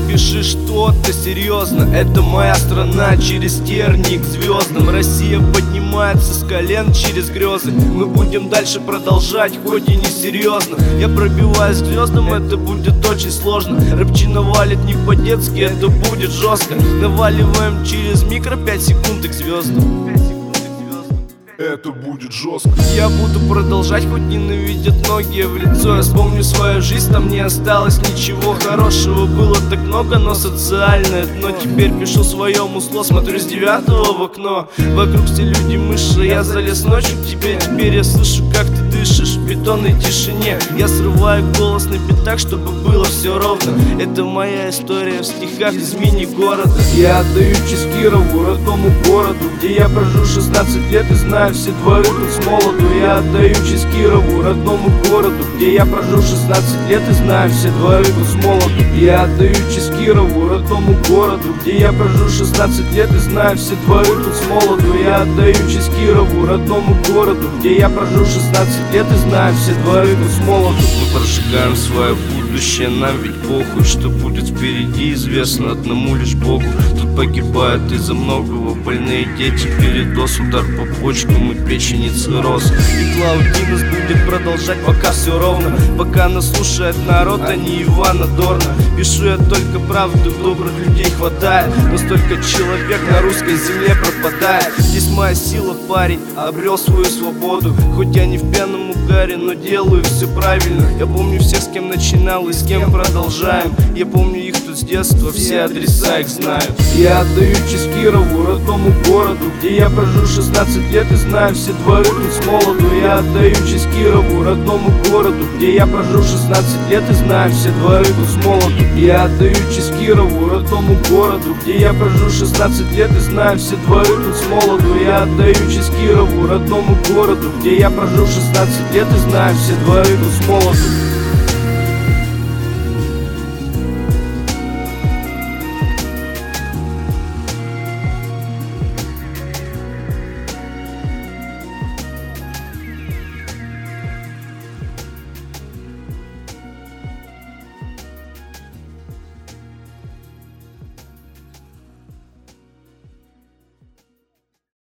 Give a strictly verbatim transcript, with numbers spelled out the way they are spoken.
пиши что-то серьезно. Это моя страна, через тернии к звездам. Россия поднимается с колен через грезы. Мы будем дальше продолжать, хоть и не серьезно. Я пробиваюсь к звездам, это будет очень сложно. Рэпчина валит не по-детски, это будет жестко. Наваливаем через микро пять секунд к звездам. Это будет жестко. Я буду продолжать, хоть ненавидят многие в лицо. Я вспомню свою жизнь, там не осталось ничего хорошего. Было так много, но социальное дно. Теперь пишу свое мусло, смотрю с девятого в окно. Вокруг все люди мыши, я залез ночью к тебе. Теперь я слышу, как ты дышишь в бетонной тишине. Я срываю голос на битах, чтобы было все ровно. Это моя история в стихах из мини-города. Я отдаю честь Кирову, родному городу, где я прожил шестнадцать лет и знаю все дворы тут с молоду. Я отдаю честь Кирову, родному городу, где я прожил шестнадцать лет и знаю все дворы тут с молоду. Я отдаю честь Кирову, родному городу, где я прожил шестнадцать лет и знаю все дворы тут с молоду. Я отдаю честь Кирову, родному городу, где я прожил шестнадцать лет и знаю все дворы тут с молоду. Мы прожигаем свое будущее, нам ведь похуй, что будет впереди, известно одному лишь Богу. Тут погибают из-за многого больные дети, передоз, удар по почкам и печени цирроз. И Клаудинус будет продолжать, пока все ровно, пока нас слушает народ, а не Ивана Дорна. Пишу я только правду, добрых людей хватает, но столько человек на русской земле пропадает. Здесь моя сила, парень, обрел свою свободу. Хоть я не в пьяном угаре, но делаю все правильно. Я помню всех, с кем начинал и с кем продолжаем. Я помню их тут с детства, все адреса их знают. Я отдаю честь Кирову, родному городу, где я прожил шестнадцать лет и знаю все дворы тут с молоду. Я отдаю честь Кирову, родному городу, где я прожил шестнадцать лет и знаю все дворы тут с молоду. Я отдаю честь Кирову, родному городу, где я прожил шестнадцать лет и знаю все дворы тут с молоду. Я отдаю честь Кирову, родному городу, где я прожил шестнадцать лет и знаю все дворы тут с молоду.